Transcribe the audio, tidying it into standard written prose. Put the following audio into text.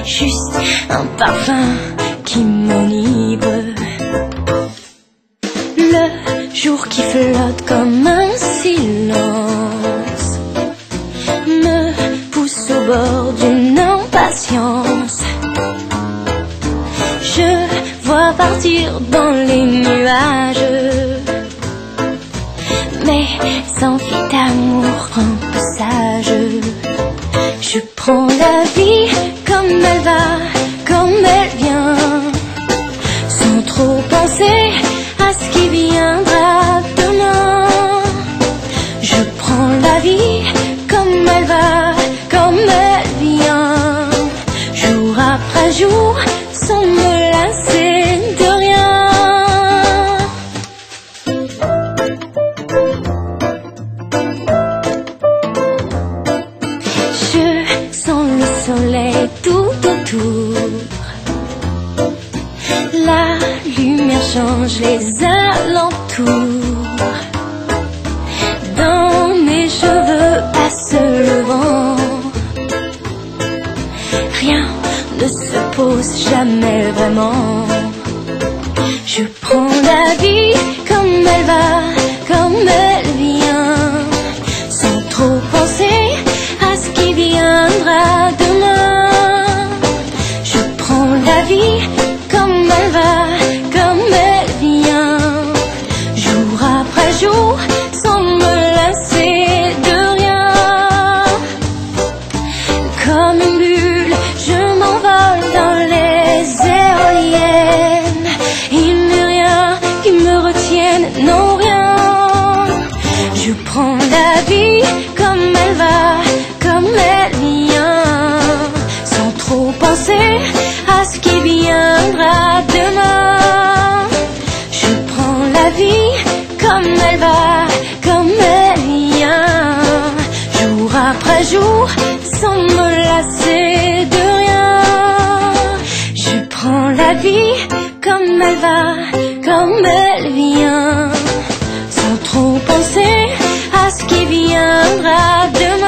juste un parfum qui m'enivre. Le jour qui flotte comme un silence me pousse au bord d'une impatience. Je vois partir dans les nuages mais sans fit d'amour un peu sage. Je prends la vie comme elle va, comme elle vient, sans trop penser à ce qui viendra demain. Je prends la vie comme elle va, comme elle vient, jour après jour, sans me lasser de rien. Je sens le soleil tout autour, la lumière change les alentours. Dans mes cheveux passe le vent, rien ne se pose jamais vraiment. Je prends la vie comme elle va, comme elle vient, sans trop penser à ce qui viendra demain. Je prends la vie comme elle va, comme elle vient, jour après jour, sans me lasser de rien. Comme une bulle, je m'envole dans les éoliennes. Il n'est rien qui me retienne, non rien. Je prends la vie comme elle va, comme elle vient, sans trop penser à ce qui viendra demain. Je prends la vie comme elle va, comme elle vient, jour après jour, sans me lasser de rien. Je prends la vie comme elle va, comme elle vient, sans trop penser à ce qui viendra demain.